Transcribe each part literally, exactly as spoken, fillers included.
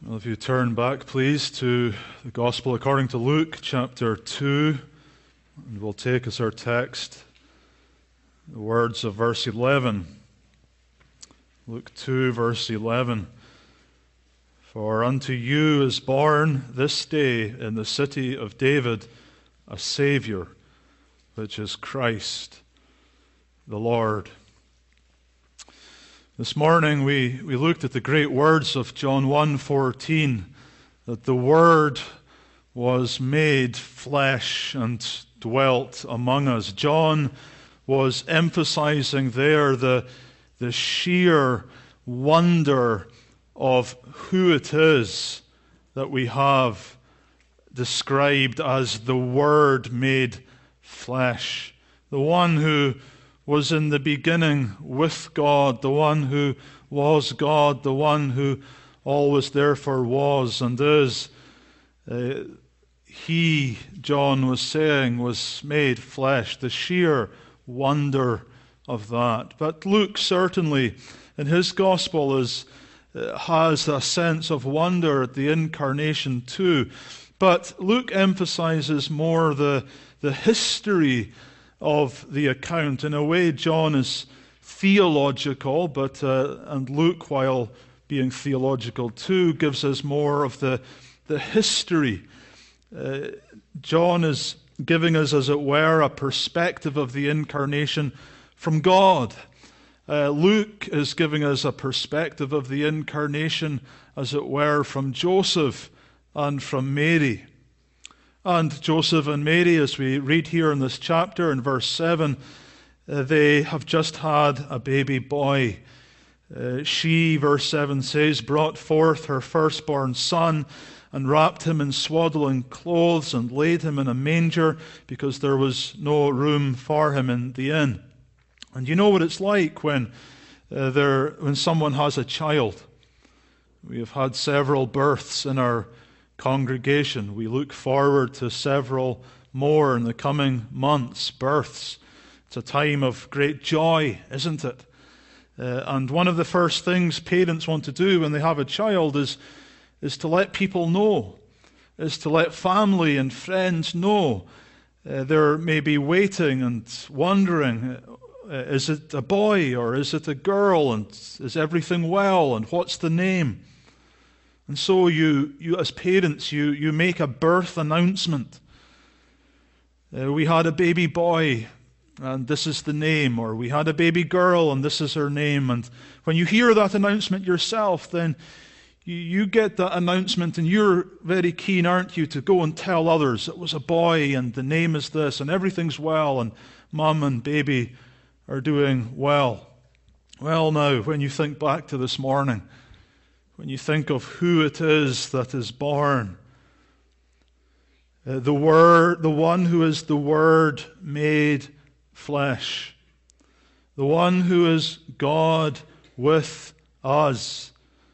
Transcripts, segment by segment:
Well, if you turn back, please, to the Gospel according to Luke, chapter two, and we'll take as our text the words of verse eleven. Luke two, verse eleven. For unto you is born this day in the city of David a Saviour, which is Christ the Lord. This morning we, we looked at the great words of John one fourteen, that the Word was made flesh and dwelt among us. John was emphasizing there the, the sheer wonder of who it is that we have described as the Word made flesh, the one who was in the beginning with God, the one who was God, the one who always therefore was and is. Uh, he, John was saying, was made flesh, the sheer wonder of that. But Luke certainly, in his gospel, is, uh, has a sense of wonder at the incarnation too. But Luke emphasizes more the, the history of the account. In a way, John is theological, but uh, and Luke, while being theological too, gives us more of the, the history. Uh, John is giving us, as it were, a perspective of the incarnation from God. Uh, Luke is giving us a perspective of the incarnation, as it were, from Joseph and from Mary. And Joseph and Mary, as we read here in this chapter in verse seven, uh, they have just had a baby boy. Uh, she, verse seven says, brought forth her firstborn son and wrapped him in swaddling clothes and laid him in a manger because there was no room for him in the inn. And you know what it's like when, uh, there, when someone has a child. We have had several births in our congregation. We look forward to several more in the coming months, births. It's a time of great joy, isn't it? Uh, and one of the first things parents want to do when they have a child is, is to let people know, is to let family and friends know. Uh, they're maybe waiting and wondering, uh, is it a boy or is it a girl, and is everything well, and what's the name? And so you, you as parents, you, you make a birth announcement. Uh, we had a baby boy, and this is the name. Or we had a baby girl, and this is her name. And when you hear that announcement yourself, then you, you get that announcement, and you're very keen, aren't you, to go and tell others, it was a boy, and the name is this, and everything's well, and mum and baby are doing well. Well, now, when you think back to this morning, when you think of who it is that is born, uh, the Word, the one who is the Word made flesh, the one who is God with us,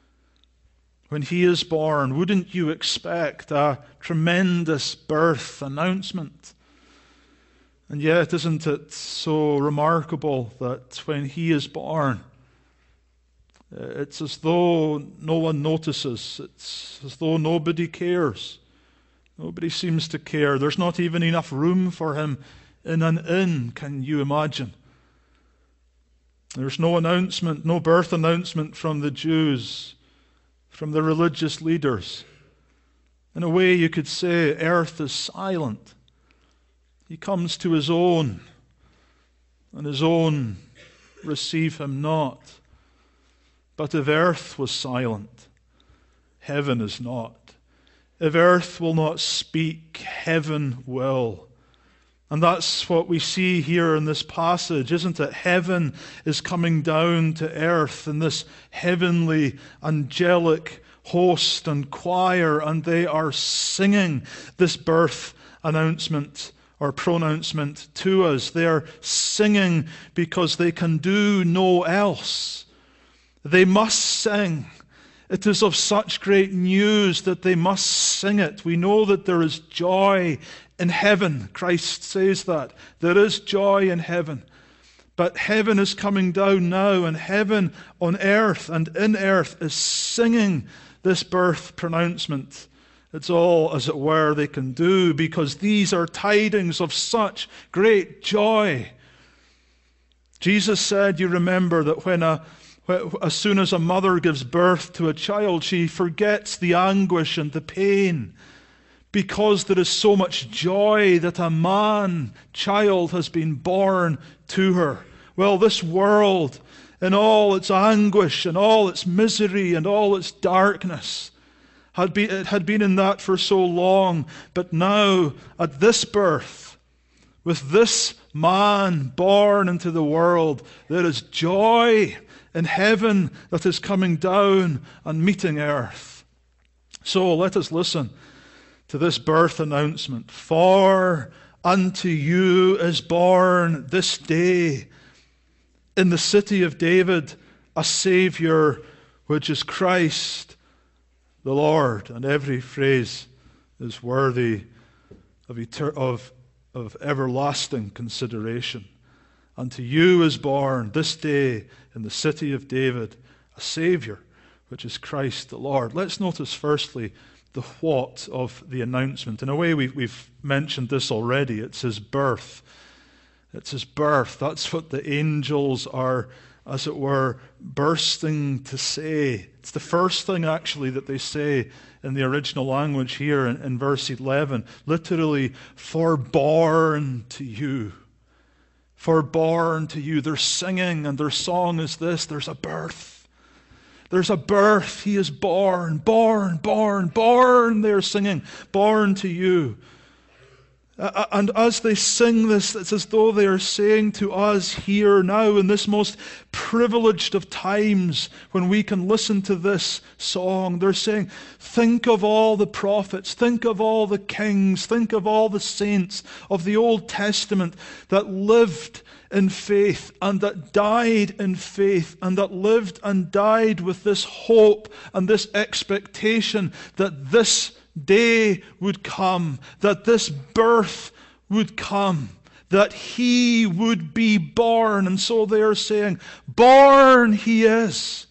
when He is born, wouldn't you expect a tremendous birth announcement? And yet, isn't it so remarkable that when He is born, it's as though no one notices. It's as though nobody cares. Nobody seems to care. There's not even enough room for Him in an inn, can you imagine? There's no announcement, no birth announcement from the Jews, from the religious leaders. In a way, you could say earth is silent. He comes to His own, and His own receive Him not. But if earth was silent, heaven is not. If earth will not speak, heaven will. And that's what we see here in this passage, isn't it? Heaven is coming down to earth in this heavenly, angelic host and choir, and they are singing this birth announcement or pronouncement to us. They are singing because they can do no else. They must sing. It is of such great news that they must sing it. We know that there is joy in heaven. Christ says that. There is joy in heaven. But heaven is coming down now, and heaven on earth and in earth is singing this birth pronouncement. It's all, as it were, they can do, because these are tidings of such great joy. Jesus said, you remember, that when a, as soon as a mother gives birth to a child, she forgets the anguish and the pain, because there is so much joy that a man child has been born to her. Well, this world, in all its anguish and all its misery and all its darkness, had been, it had been in that for so long. But now, at this birth, with this man born into the world, there is joy in heaven that is coming down and meeting earth. So let us listen to this birth announcement. For unto you is born this day in the city of David a Savior, which is Christ the Lord. And every phrase is worthy of, eter- of, of everlasting consideration. Unto you is born this day in the city of David a Savior, which is Christ the Lord. Let's notice firstly the what of the announcement. In a way, we've, we've mentioned this already. It's his birth. It's his birth. That's what the angels are, as it were, bursting to say. It's the first thing, actually, that they say in the original language here in, in verse eleven. Literally, forborn to you. Forborn to you. They're singing, and their song is this: there's a birth. There's a birth. He is born, born, born, born. They're singing, born to you. Uh, and as they sing this, it's as though they are saying to us here now, in this most privileged of times when we can listen to this song, they're saying, think of all the prophets, think of all the kings, think of all the saints of the Old Testament that lived in faith and that died in faith and that lived and died with this hope and this expectation that this day would come, that this birth would come, that he would be born. And so they are saying, born he is.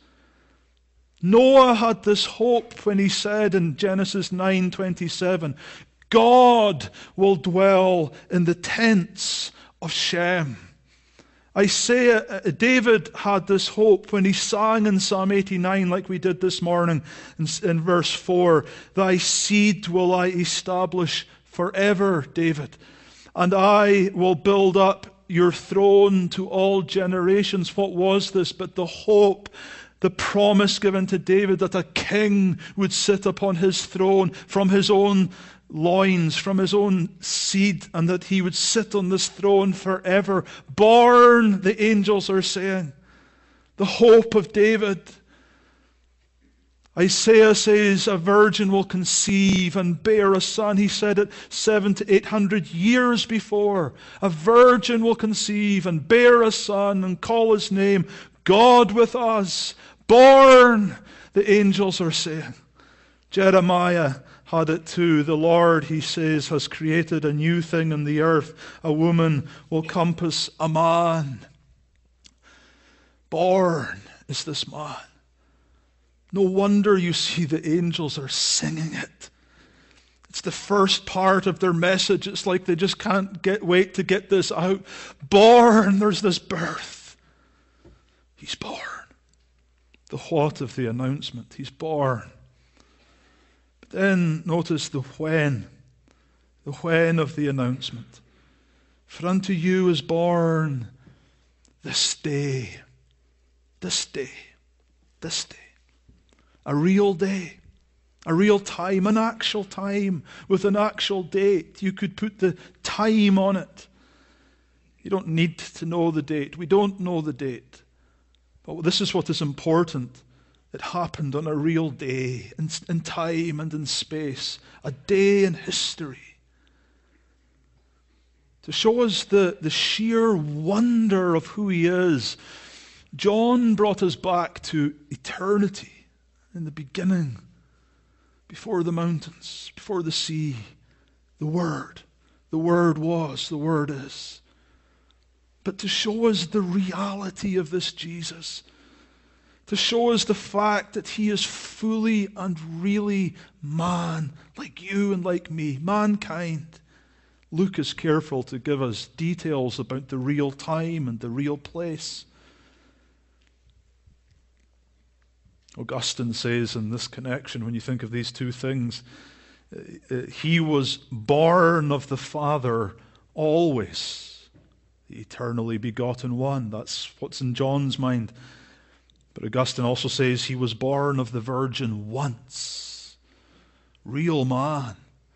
Noah had this hope when he said in Genesis nine twenty-seven, God will dwell in the tents of Shem. Isaiah, David had this hope when he sang in Psalm eighty-nine, like we did this morning in, in verse four, thy seed will I establish forever, David, and I will build up your throne to all generations. What was this but the hope, the promise given to David that a king would sit upon his throne from his own loins, from his own seed, and that he would sit on this throne forever. Born, the angels are saying, the hope of David. Isaiah says a virgin will conceive and bear a son. He said it seven to eight hundred years before. A virgin will conceive and bear a son and call his name God with us. Born, the angels are saying. Jeremiah had it too. The Lord, he says, has created a new thing in the earth. A woman will compass a man. Born is this man. No wonder you see the angels are singing it. It's the first part of their message. It's like they just can't get wait to get this out. Born, there's this birth. He's born. The what of the announcement. He's born. Then notice the when, the when of the announcement. For unto you is born this day, this day, this day. A real day, a real time, an actual time with an actual date. You could put the time on it. You don't need to know the date. We don't know the date. But this is what is important. It happened on a real day, in, in time and in space, a day in history. To show us the, the sheer wonder of who he is, John brought us back to eternity, in the beginning, before the mountains, before the sea, the Word. The Word was, the Word is. but to show us the reality of this Jesus, to show us the fact that he is fully and really man, like you and like me, mankind. Luke is careful to give us details about the real time and the real place. Augustine says in this connection, when you think of these two things, uh, he was born of the Father always, the eternally begotten one. That's what's in John's mind. But Augustine also says he was born of the Virgin once. Real man.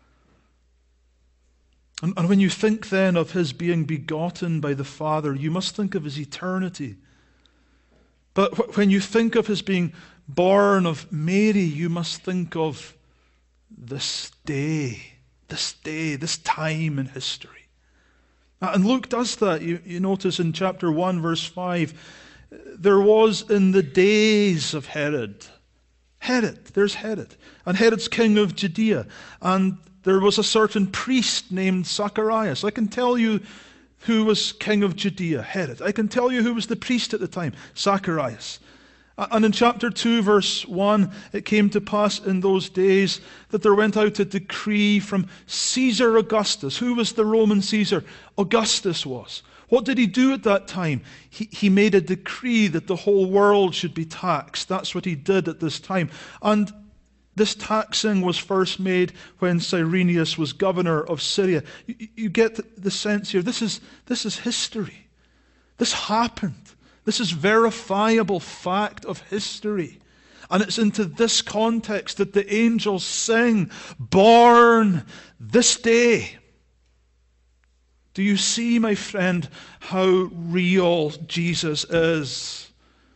And, and when you think then of his being begotten by the Father, you must think of his eternity. But wh- when you think of his being born of Mary, you must think of this day, this day, this time in history. And Luke does that. You, you notice in chapter one, verse five, there was in the days of Herod. Herod, there's Herod. And Herod's king of Judea. And there was a certain priest named Zacharias. I can tell you who was king of Judea, Herod. I can tell you who was the priest at the time, Zacharias. And in chapter two, verse one, it came to pass in those days that there went out a decree from Caesar Augustus. Who was the Roman Caesar? Augustus was. What did he do at that time? He, he made a decree that the whole world should be taxed. That's what he did at this time. And this taxing was first made when Cyrenius was governor of Syria. You, you get the sense here, this is, this is history. This happened. This is verifiable fact of history. And it's into this context that the angels sing, born this day. Do you see, my friend, how real Jesus is?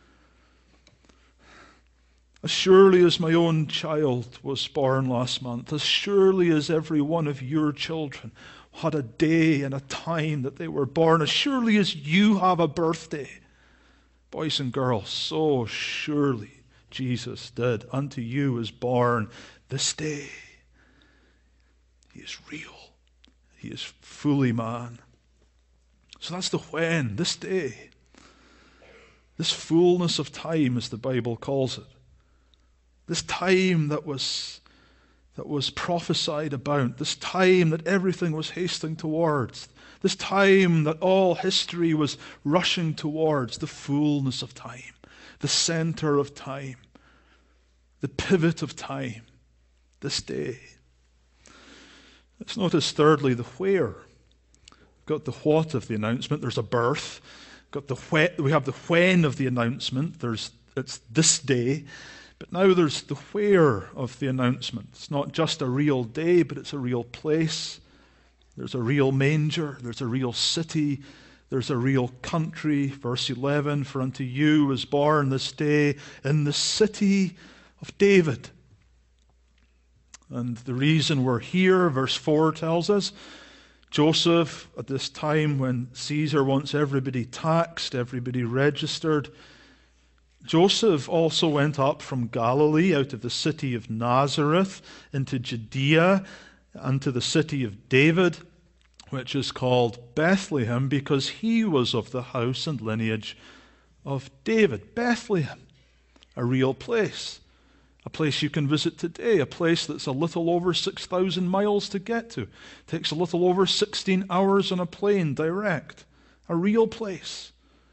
As surely as my own child was born last month, as surely as every one of your children had a day and a time that they were born, as surely as you have a birthday, boys and girls, so surely Jesus did. Unto you is born this day. He is real. He is fully man. So that's the when, this day. This fullness of time, as the Bible calls it. This time that was, that was prophesied about. This time that everything was hasting towards. This time that all history was rushing towards. The fullness of time. The center of time. The pivot of time. This day. Let's notice thirdly the where. We've got the what of the announcement. There's a birth. We've got the when, we have the when of the announcement. There's it's this day. But now there's the where of the announcement. It's not just a real day, but it's a real place. There's a real manger. There's a real city. There's a real country. Verse eleven, for unto you is born this day in the city of David. And the reason we're here, verse four tells us, Joseph, at this time when Caesar wants everybody taxed, everybody registered, Joseph also went up from Galilee, out of the city of Nazareth, into Judea, unto the city of David, which is called Bethlehem, because he was of the house and lineage of David. Bethlehem, a real place. A place you can visit today, a place that's a little over six thousand miles to get to. It takes a little over sixteen hours on a plane direct. A real place.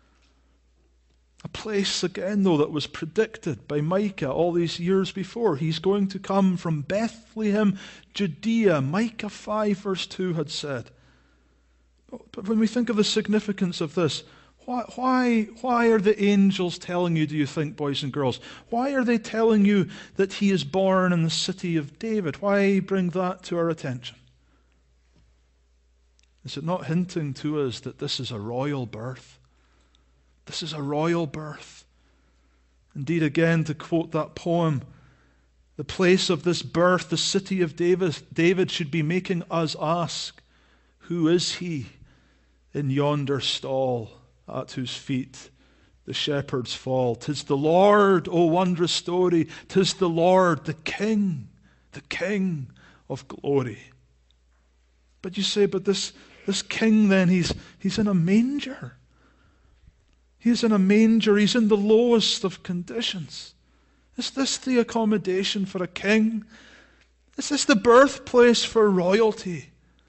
A place, again, though, that was predicted by Micah all these years before. He's going to come from Bethlehem, Judea. Micah five verse two had said. But when we think of the significance of this, Why, why, why are the angels telling you, do you think, boys and girls? Why are they telling you that he is born in the city of David? Why bring that to our attention? Is it not hinting to us that this is a royal birth? This is a royal birth. Indeed, again, to quote that poem, the place of this birth, the city of David, David should be making us ask, who is he in yonder stall? At whose feet the shepherds fall. 'Tis the Lord, O wondrous story, 'tis the Lord, the King, the King of glory. But you say, but this, this King then, he's, he's in a manger. He is in a manger. He's in the lowest of conditions. Is this the accommodation for a king? Is this the birthplace for royalty?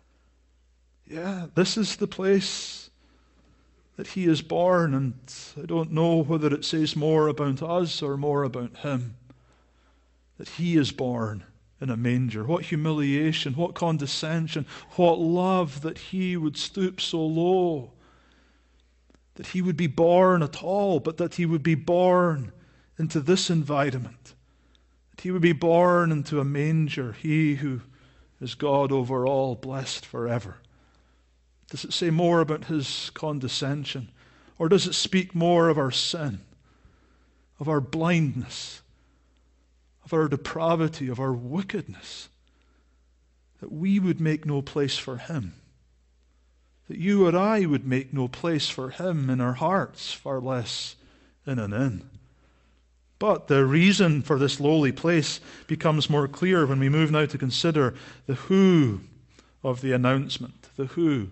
Yeah, this is the place that he is born, and I don't know whether it says more about us or more about him, that he is born in a manger. What humiliation, what condescension, what love that he would stoop so low, that he would be born at all, but that he would be born into this environment, that he would be born into a manger, he who is God over all, blessed forever. Does it say more about his condescension, or does it speak more of our sin, of our blindness, of our depravity, of our wickedness, that we would make no place for him, that you or I would make no place for him in our hearts, far less in an inn? But the reason for this lowly place becomes more clear when we move now to consider the who of the announcement, the who.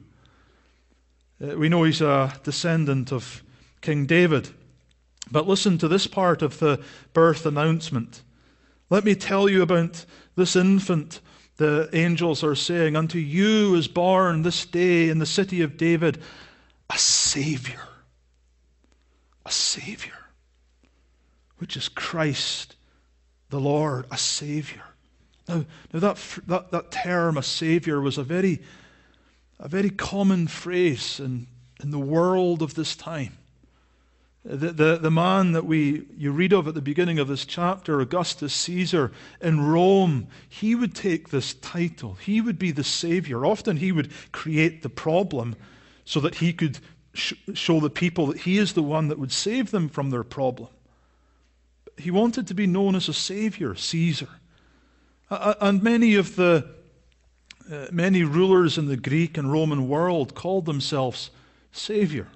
Uh, we know he's a descendant of King David, but listen to this part of the birth announcement. Let me tell you about this infant. The angels are saying, unto you is born this day in the city of David a Savior. A Savior. Which is Christ the Lord, a Savior. Now, now that, that, that term, a Savior, was a very, a very common phrase in, in the world of this time. The, the, the man that we you read of at the beginning of this chapter, Augustus Caesar in Rome, he would take this title. He would be the Savior. Often he would create the problem so that he could sh- show the people that he is the one that would save them from their problem. He wanted to be known as a Savior, Caesar. Uh, and many of the uh, many rulers in the Greek and Roman world called themselves Savior.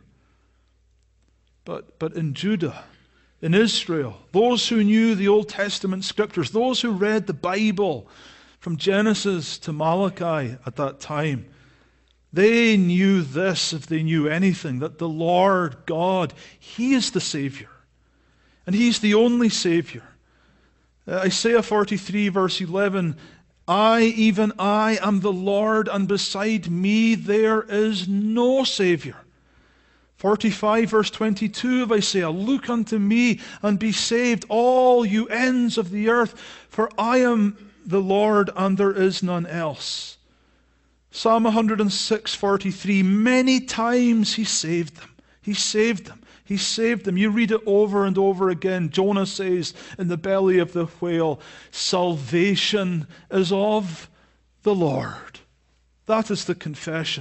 But, but in Judah, in Israel, those who knew the Old Testament scriptures, those who read the Bible from Genesis to Malachi at that time, they knew this, if they knew anything, that the Lord God, he is the Savior. And he's the only Savior. Uh, Isaiah forty-three verse eleven, I, even I, am the Lord, and beside me there is no Savior. forty-five verse twenty-two of Isaiah, look unto me and be saved, all you ends of the earth, for I am the Lord and there is none else. Psalm one oh six forty-three, many times he saved them. He saved them. He saved them. You read it over and over again. Jonah says in the belly of the whale, salvation is of the Lord. That is the confession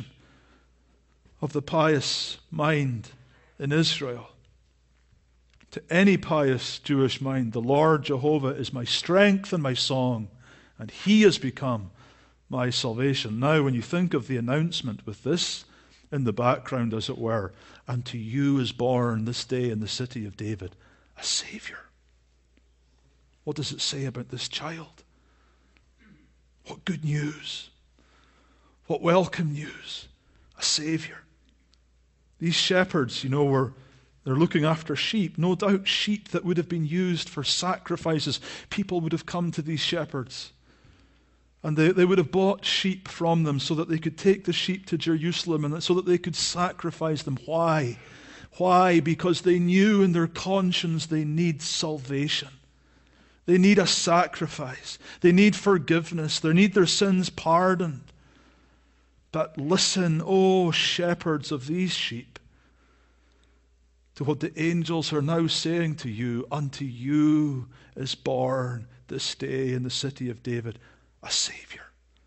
of the pious mind in Israel. To any pious Jewish mind, the Lord Jehovah is my strength and my song, and he has become my salvation. Now, when you think of the announcement with this in the background, as it were, and to you is born this day in the city of David a Savior. What does it say about this child? What good news. What welcome news. A Savior. These shepherds, you know, were they're looking after sheep. No doubt sheep that would have been used for sacrifices. People would have come to these shepherds. And they, they would have bought sheep from them so that they could take the sheep to Jerusalem and so that they could sacrifice them. Why? Why? Because they knew in their conscience they need salvation. They need a sacrifice. They need forgiveness. They need their sins pardoned. But listen, O shepherds of these sheep, to what the angels are now saying to you. Unto you is born this day in the city of David a Savior,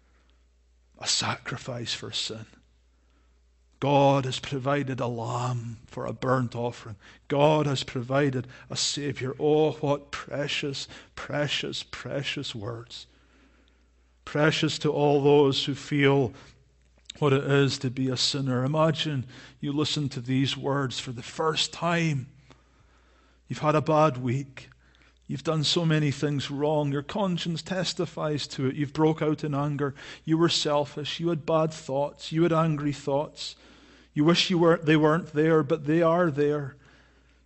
a sacrifice for sin. God has provided a lamb for a burnt offering. God has provided a Savior. Oh, what precious, precious, precious words. Precious to all those who feel what it is to be a sinner. Imagine you listen to these words for the first time. You've had a bad week. You've done so many things wrong. Your conscience testifies to it. You've broke out in anger. You were selfish. You had bad thoughts. You had angry thoughts. You wish you weren't, they weren't there, but they are there.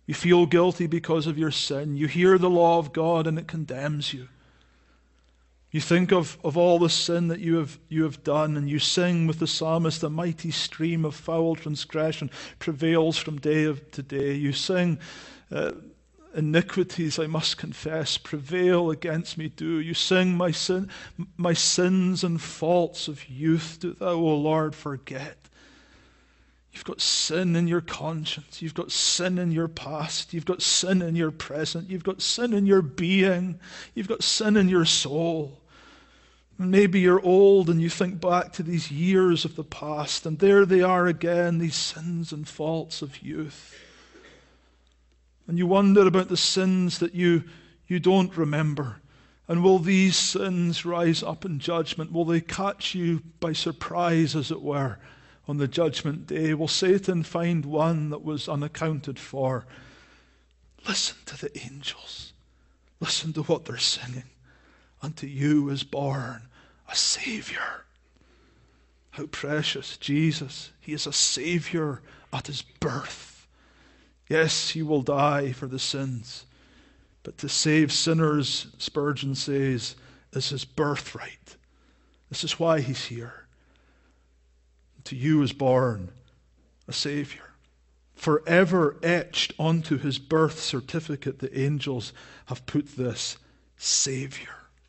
You feel guilty because of your sin. You hear the law of God and it condemns you. You think of, of all the sin that you have, you have done, and you sing with the psalmist, a mighty stream of foul transgression prevails from day to day. You sing, uh, iniquities, I must confess, prevail against me do. You sing, my sin, my sins and faults of youth do thou, O Lord, forget. You've got sin in your conscience. You've got sin in your past. You've got sin in your present. You've got sin in your being. You've got sin in your soul. And maybe you're old and you think back to these years of the past, and there they are again, these sins and faults of youth. And you wonder about the sins that you, you don't remember. And will these sins rise up in judgment? Will they catch you by surprise, as it were, on the judgment day? Will Satan find one that was unaccounted for? Listen to the angels. Listen to what they're singing. Unto you is born a Savior. How precious, Jesus. He is a Savior at his birth. Yes, he will die for the sins, but to save sinners, Spurgeon says, is his birthright. This is why he's here. To you is born a Savior. Forever etched onto his birth certificate, the angels have put this, Savior.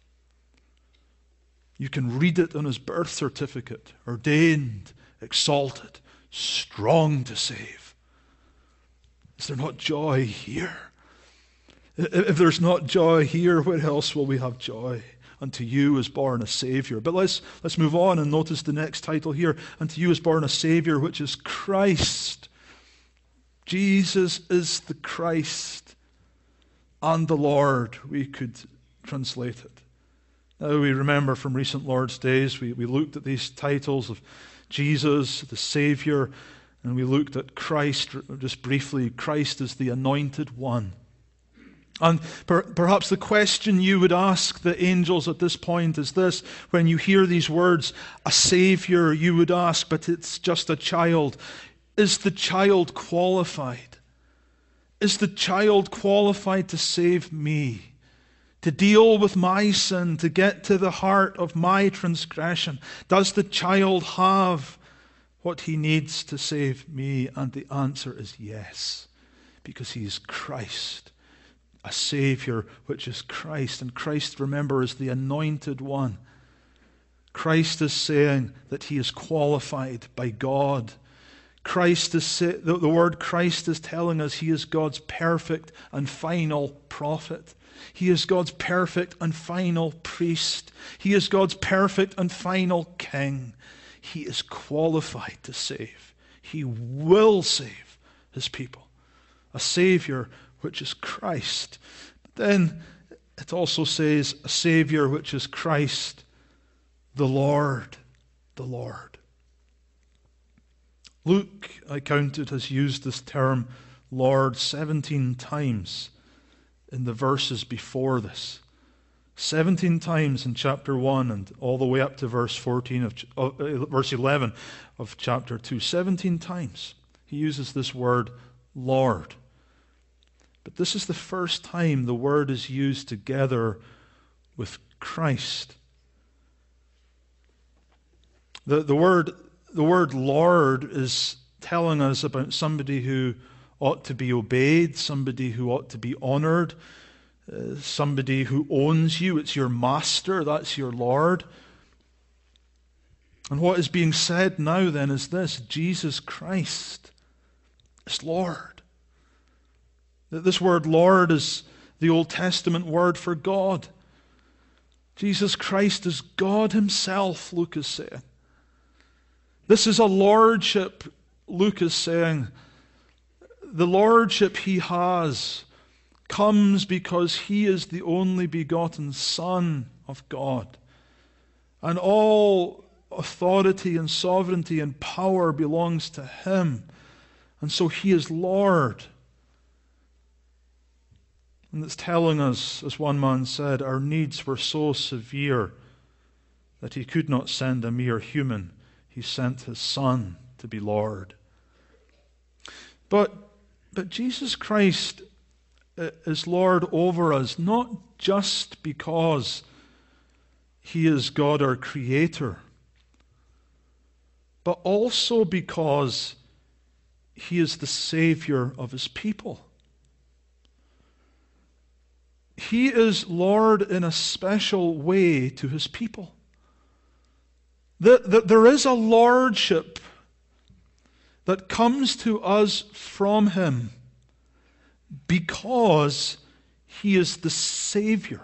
You can read it on his birth certificate, ordained, exalted, strong to save. Is there not joy here? If there's not joy here, where else will we have joy? Unto you is born a Savior. But let's, let's move on and notice the next title here. Unto you is born a Savior, which is Christ. Jesus is the Christ and the Lord, we could translate it. Now we remember from recent Lord's days, we, we looked at these titles of Jesus, the Savior, and we looked at Christ just briefly. Christ is the Anointed One. And per, perhaps the question you would ask the angels at this point is this: when you hear these words, a Savior, you would ask, but it's just a child. Is the child qualified? Is the child qualified to save me? To deal with my sin, to get to the heart of my transgression? Does the child have what he needs to save me? And the answer is yes, because he is Christ, a Savior, which is Christ. And Christ, remember, is the Anointed One. Christ is saying that he is qualified by God. Christ is say, the, the word Christ is telling us he is God's perfect and final prophet. He is God's perfect and final priest. He is God's perfect and final king. He is qualified to save. He will save his people. A Savior, which is Christ. But then it also says a Savior, which is Christ, the Lord, the Lord. Luke, I counted, has used this term Lord seventeen times in the verses before this. seventeen times in chapter one and all the way up to verse fourteen of uh, verse eleven of chapter two. seventeen times he uses this word Lord. But this is the first time the word is used together with Christ. The, the word the word Lord is telling us about somebody who ought to be obeyed, somebody who ought to be honored, uh, somebody who owns you. It's your master, that's your Lord. And what is being said now then is this: Jesus Christ is Lord. This word Lord is the Old Testament word for God. Jesus Christ is God himself, Luke is saying. This is a lordship, Luke is saying. The lordship he has comes because he is the only begotten Son of God. And all authority and sovereignty and power belongs to him. And so he is Lord. And it's telling us, as one man said, our needs were so severe that he could not send a mere human. He sent his Son to be Lord. But But Jesus Christ is Lord over us, not just because he is God our Creator, but also because he is the Savior of his people. He is Lord in a special way to his people. That, that there is a lordship that comes to us from him because he is the Savior.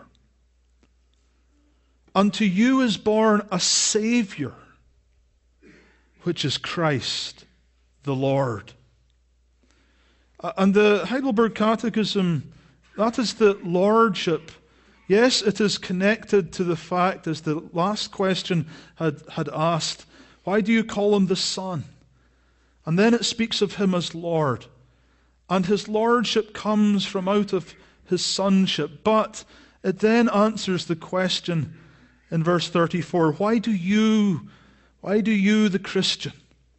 Unto you is born a Savior, which is Christ the Lord. And the Heidelberg Catechism, that is the lordship. Yes, it is connected to the fact, as the last question had, had asked, why do you call him the Son? And then it speaks of him as Lord. And his lordship comes from out of his sonship. But it then answers the question in verse thirty-four, why do you, why do you, the Christian,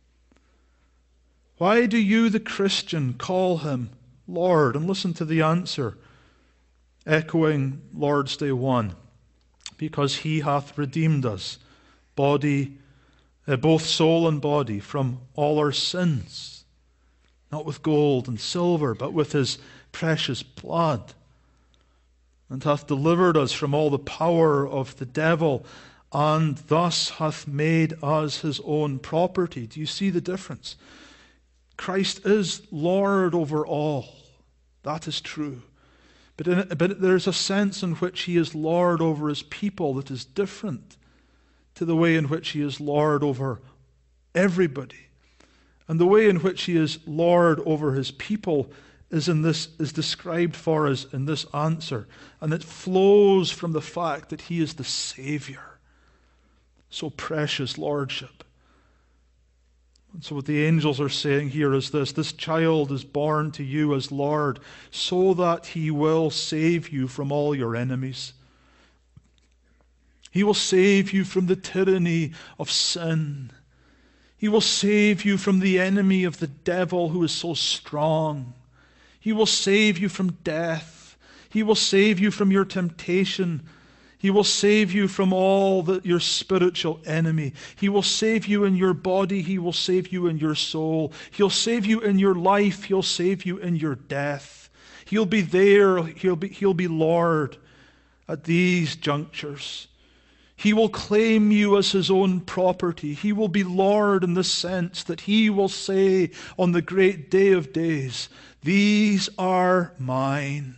why do you, the Christian, call him Lord? And listen to the answer, echoing Lord's Day one. Because he hath redeemed us, body, uh, both soul and body, from all our sins. Not with gold and silver, but with his precious blood. And hath delivered us from all the power of the devil, and thus hath made us his own property. Do you see the difference? Christ is Lord over all. That is true. But, in, but there's a sense in which he is Lord over his people that is different to the way in which he is Lord over everybody. And the way in which he is Lord over his people is in this is described for us in this answer. And it flows from the fact that he is the Savior. So precious lordship. And so what the angels are saying here is this: this child is born to you as Lord so that he will save you from all your enemies. He will save you from the tyranny of sin. He will save you from the enemy of the devil who is so strong. He will save you from death. He will save you from your temptation. He will save you from all the, your spiritual enemy. He will save you in your body. He will save you in your soul. He'll save you in your life. He'll save you in your death. He'll be there. He'll be, he'll be Lord at these junctures. He will claim you as his own property. He will be Lord in the sense that he will say on the great day of days, these are mine.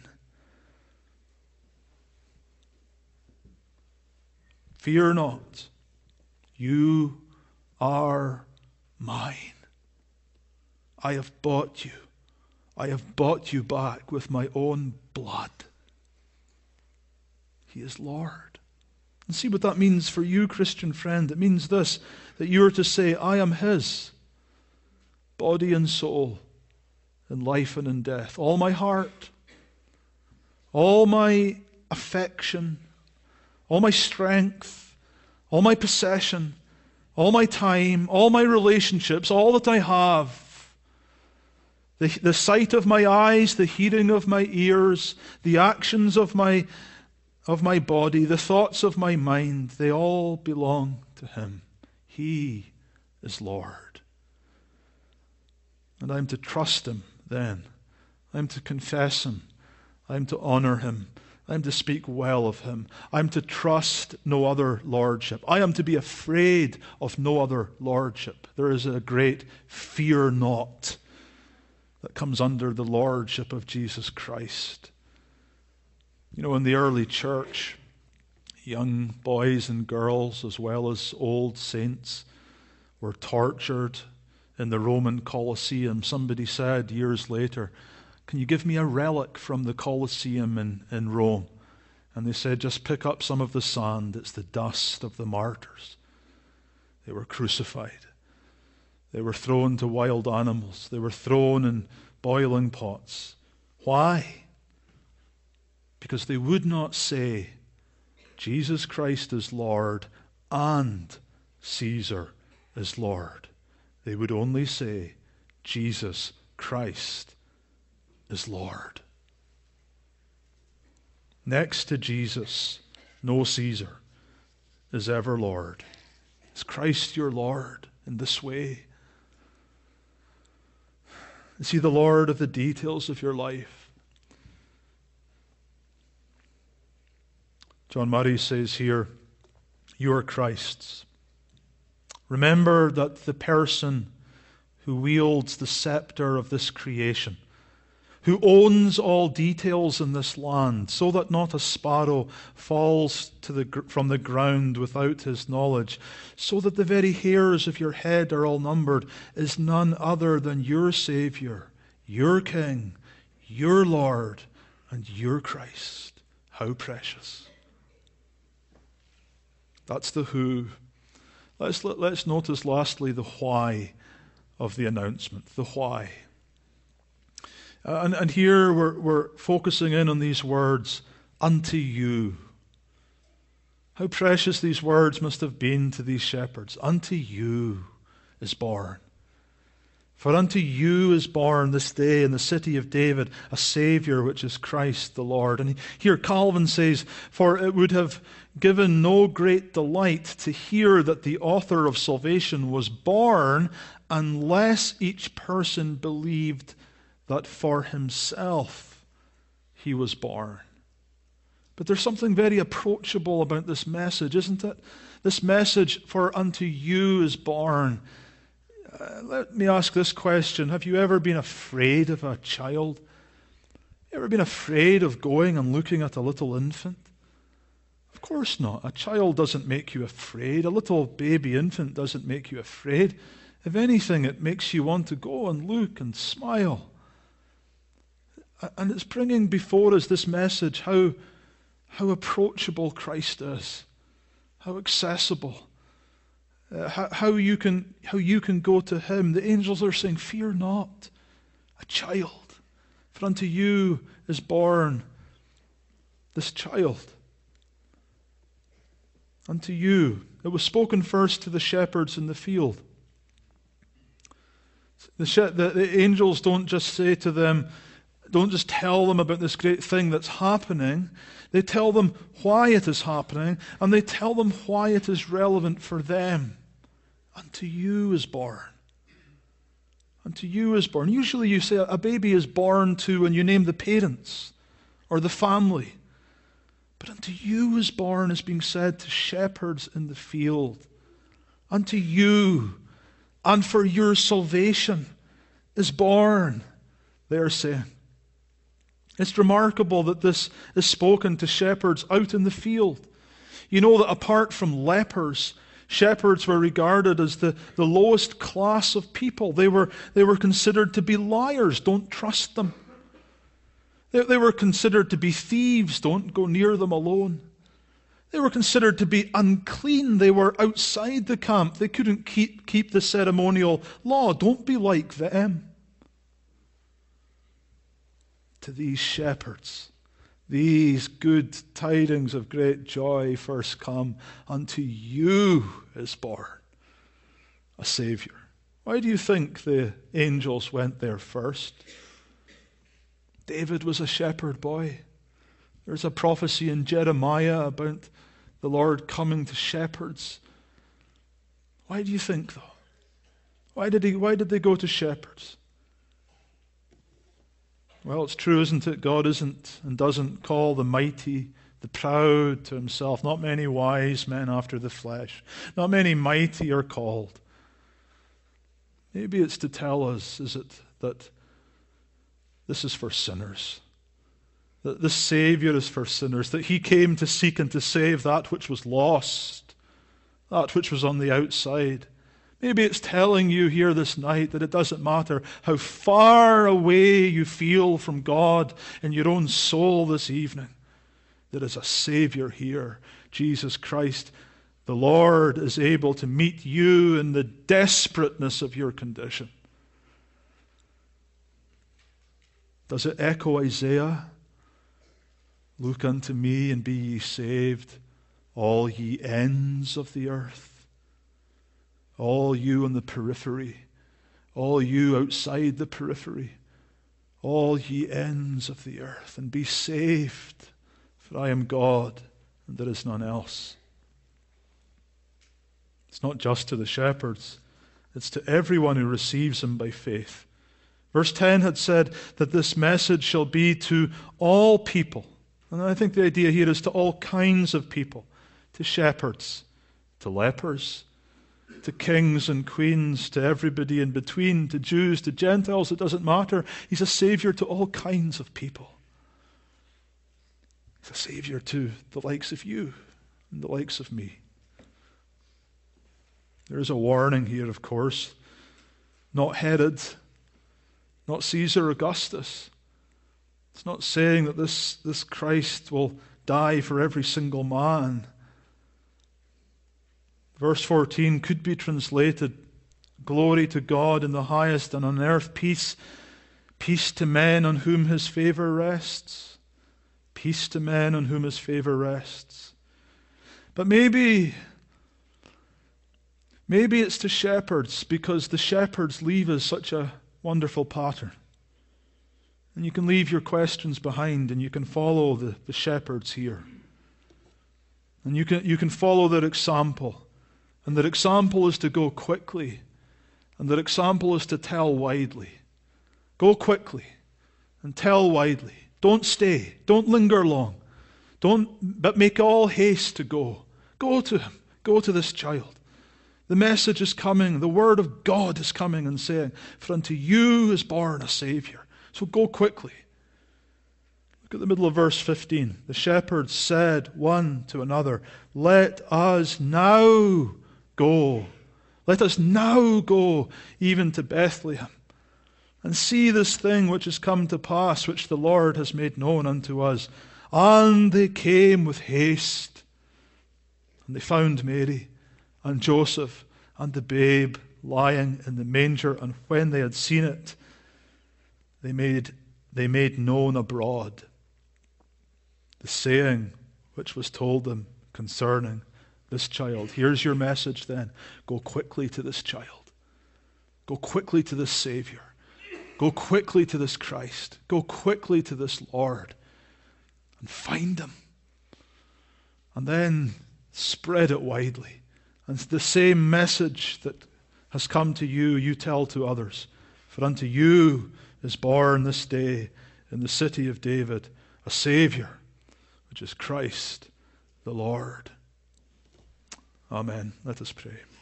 Fear not, you are mine. I have bought you. I have bought you back with my own blood. He is Lord. And see what that means for you, Christian friend. It means this, that you are to say, I am his, body and soul, in life and in death. All my heart, all my affection, all my strength, all my possession, all my time, all my relationships, all that I have, the, the sight of my eyes, the hearing of my ears, the actions of my of my body, the thoughts of my mind, they all belong to him. He is Lord. And I'm to trust him then. I'm to confess him. I'm to honor him. I'm to speak well of him. I'm to trust no other lordship. I am to be afraid of no other lordship. There is a great fear not that comes under the lordship of Jesus Christ. You know, in the early church, young boys and girls, as well as old saints, were tortured in the Roman Colosseum. Somebody said years later, can you give me a relic from the Colosseum in, in Rome? And they said, just pick up some of the sand. It's the dust of the martyrs. They were crucified. They were thrown to wild animals. They were thrown in boiling pots. Why? Because they would not say, Jesus Christ is Lord and Caesar is Lord. They would only say, Jesus Christ is Lord. Next to Jesus, no Caesar is ever Lord. Is Christ your Lord in this way? Is he the Lord of the details of your life? John Murray says here, you are Christ's. Remember that the person who wields the scepter of this creation, who owns all details in this land, so that not a sparrow falls to the, from the ground without his knowledge, so that the very hairs of your head are all numbered, is none other than your Savior, your King, your Lord, and your Christ. How precious. That's the who. Let's, let's notice lastly the why of the announcement. The why. Uh, and, and here we're, we're focusing in on these words, unto you. How precious these words must have been to these shepherds. Unto you is born. For unto you is born this day in the city of David a Savior, which is Christ the Lord. And here Calvin says, for it would have given no great delight to hear that the author of salvation was born unless each person believed that for himself he was born. But there's something very approachable about this message, isn't it? This message, for unto you is born. Uh, let me ask this question. Have you ever been afraid of a child? Ever been afraid of going and looking at a little infant? Of course not. A child doesn't make you afraid. A little baby infant doesn't make you afraid. If anything, it makes you want to go and look and smile. And it's bringing before us this message, how, how approachable Christ is, how accessible, uh, how, how, you can, how you can go to him. The angels are saying, fear not, a child, for unto you is born this child. Unto you. It was spoken first to the shepherds in the field. The, she- the, the angels don't just say to them, don't just tell them about this great thing that's happening. They tell them why it is happening, and they tell them why it is relevant for them. Unto you is born. Unto you is born. Usually you say a baby is born to, and you name the parents or the family. But unto you is born is being said to shepherds in the field. Unto you, and for your salvation is born, they are saying. It's remarkable that this is spoken to shepherds out in the field. You know that apart from lepers, shepherds were regarded as the, the lowest class of people. They were, they were considered to be liars. Don't trust them. They, they were considered to be thieves. Don't go near them alone. They were considered to be unclean. They were outside the camp. They couldn't keep, keep the ceremonial law. Don't be like them. To these shepherds, these good tidings of great joy first come. Unto you is born a Savior. Why do you think the angels went there first? David was a shepherd boy. There's a prophecy in Jeremiah about the Lord coming to shepherds. Why do you think, though? Why did he? Why did they go to shepherds? Well, it's true, isn't it? God isn't and doesn't call the mighty, the proud to himself. Not many wise men after the flesh. Not many mighty are called. Maybe it's to tell us, is it, that this is for sinners. That the Savior is for sinners. That he came to seek and to save that which was lost. That which was on the outside. Maybe it's telling you here this night that it doesn't matter how far away you feel from God in your own soul this evening. There is a Savior here, Jesus Christ. The Lord is able to meet you in the desperateness of your condition. Does it echo Isaiah? Look unto me and be ye saved, all ye ends of the earth. All you on the periphery, all you outside the periphery, all ye ends of the earth, and be saved, for I am God, and there is none else. It's not just to the shepherds, it's to everyone who receives him by faith. Verse ten had said that this message shall be to all people. And I think the idea here is to all kinds of people, to shepherds, to lepers, to kings and queens, to everybody in between, to Jews, to Gentiles. It doesn't matter. He's a Savior to all kinds of people. He's a Savior to the likes of you and the likes of me. There is a warning here, of course. Not Herod, not Caesar Augustus. It's not saying that this, this Christ will die for every single man. Verse fourteen could be translated, glory to God in the highest, and on earth peace, peace to men on whom his favor rests. Peace to men on whom his favor rests. But maybe, maybe it's to shepherds, because the shepherds leave us such a wonderful pattern. And you can leave your questions behind and you can follow the, the shepherds here. And you can, you can follow their example. And their example is to go quickly. And their example is to tell widely. Go quickly and tell widely. Don't stay. Don't linger long. Don't, but make all haste to go. Go to him. Go to this child. The message is coming. The word of God is coming and saying, for unto you is born a Savior. So go quickly. Look at the middle of verse fifteen. The shepherds said one to another, let us now go. Let us now go even to Bethlehem and see this thing which has come to pass, which the Lord has made known unto us. And they came with haste, and they found Mary and Joseph and the babe lying in the manger. And when they had seen it, they made, they made known abroad the saying which was told them concerning this child. Here's your message then. Go quickly to this child. Go quickly to this Savior. Go quickly to this Christ. Go quickly to this Lord and find him. And then spread it widely. And the same message that has come to you, you tell to others. For unto you is born this day in the city of David a Savior, which is Christ the Lord. Amen. Let us pray.